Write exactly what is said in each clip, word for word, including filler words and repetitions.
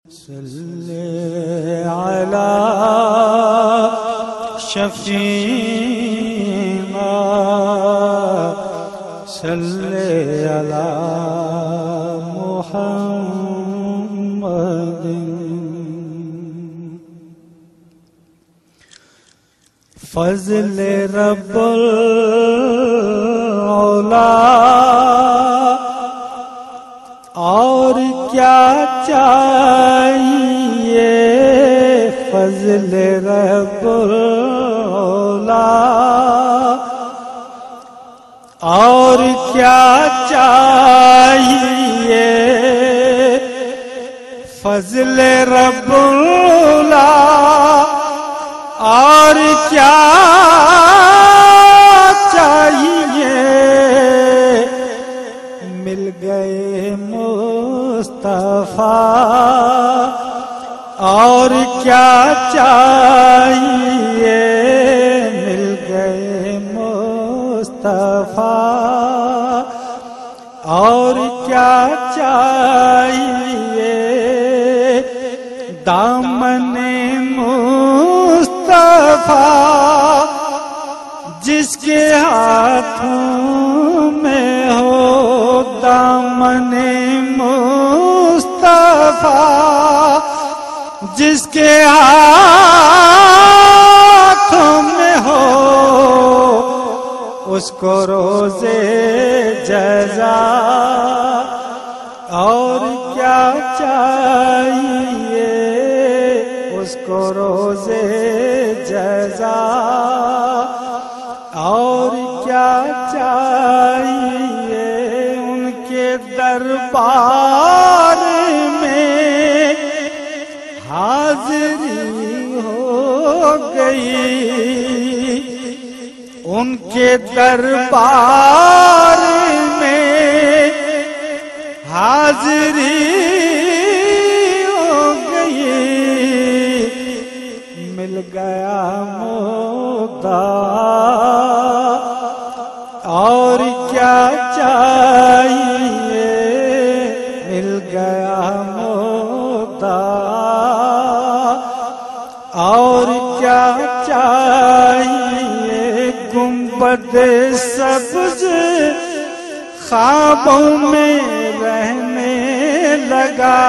صلی علی شفیعنا صلی علی محمد فضل رب العلا اور کیا چاہیے فضل رب العلا اور کیا چاہیے فضل رب العلا اور کیا چاہیے مل گئے مصطفیٰ اور کیا چاہیے مل گئے مصطفیٰ اور کیا چاہیے دامن مصطفیٰ جس کے ہاتھوں میں ہو دامن مصطفیٰ جس کے ہاتھوں میں ہو اس کو روزے جزا اور کیا چاہیے اس کو روزے جزا اور کیا چاہیے ان کے دربار میں حاضری ہو گئی ان کے دربار میں حاضری ہو گئی مل گیا مدعا اور کیا چاہیے مل گیا مدعا اور کیا چاہیے گنبد سبز خوابوں میں رہنے لگا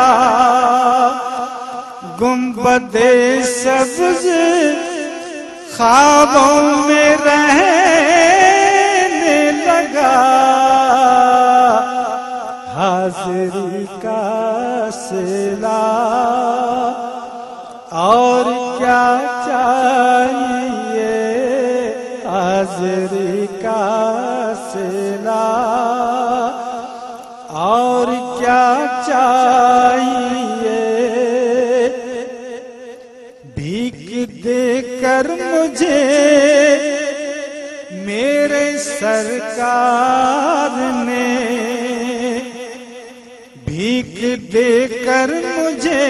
گنبد سبز خوابوں میں رہنے لگا حاضری کا صلہ اور کیا چاہیے حاضری کا صلہ اور کیا چاہیے بھیک دے کر مجھے میرے سرکار نے بھیک دے کر مجھے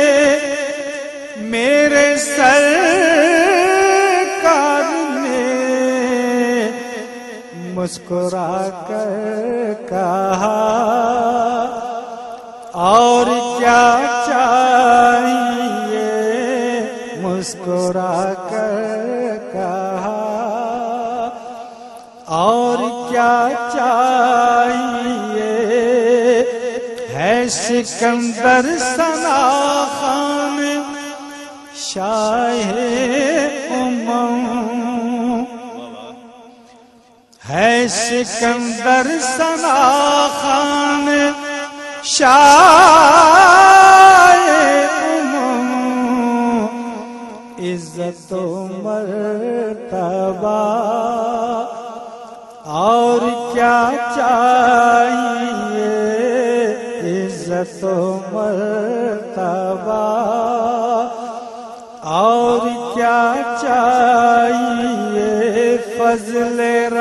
میرے سرکار نے مسکرا کر کہا اور کیا چاہیے مسکرا کر کہا اور کیا چاہیے ہے سکندر ثنا خان شاہ امم ہے سکندر ثنا خان شاہ امم عزت و مرتبہ اور کیا چاہیے عزت و مرتبہ اور کیا چاہیے فضل